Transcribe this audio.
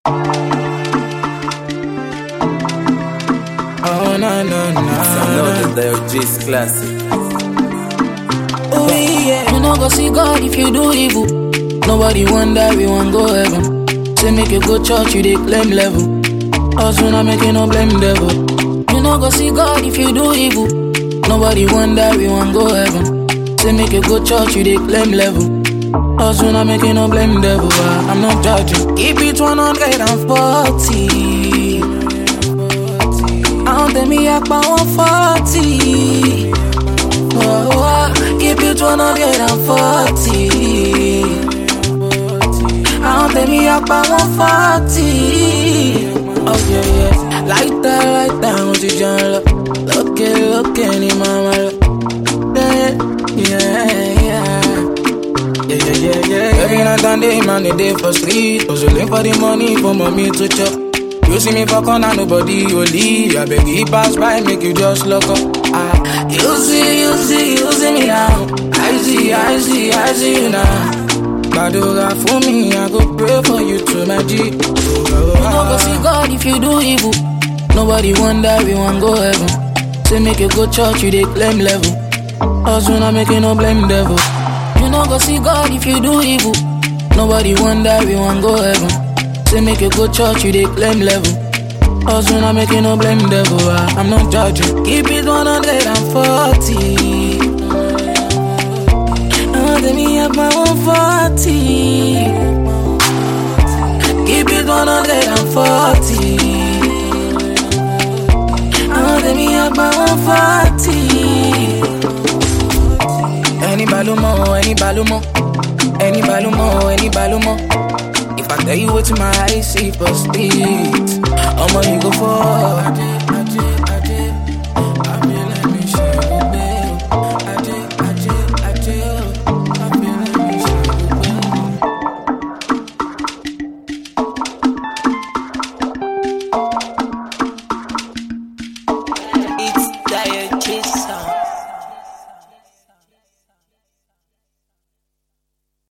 Oh, no, no, no. Another Dale G's classic. Oh, yeah. You know, go see God if you do evil. Nobody wonder we won't go heaven. Say make you go church, you dey claim level. Us we not making no blame devil. You know, go see God if you do evil. Nobody wonder we won't go heaven. Say make you go church, you dey claim level. Us we not making no blame devil. I'm not judging. Keep it 140. I'll tell me up by 140. Keep it 140. I'll tell me up by 140. Oh yeah, yeah. Like that, what you genre. Look any mama. Yeah. Every night and day, man, the day for street. Hustling for the money for mommy to chop. You see me for corner, nobody only. I beg you pass by, make you just look up. You see me now. I see you now. Badoga for me, I go pray for you to my G. You no go see God if you do evil. Nobody wonder we won't go heaven. Say make you go church, you dey claim level. Us we not making no blame devil. You no go see God if you do evil. Nobody wonder we won't go heaven. Say make you go church, you dey claim level. Us we not making no blame devil. I'm not judging. Keep it 140. Let me up my 140. Keep it 140. Let me up my 140. Any balumo. If I tell you what my eyes see for speed, I'm only go for. It's Dale G.